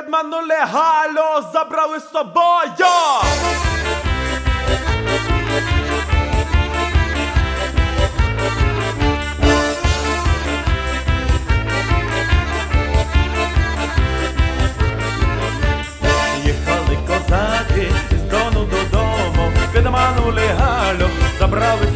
підманули Галю, забрали з собою. Їхали козаки із Дону додому, підманули Галю, забрали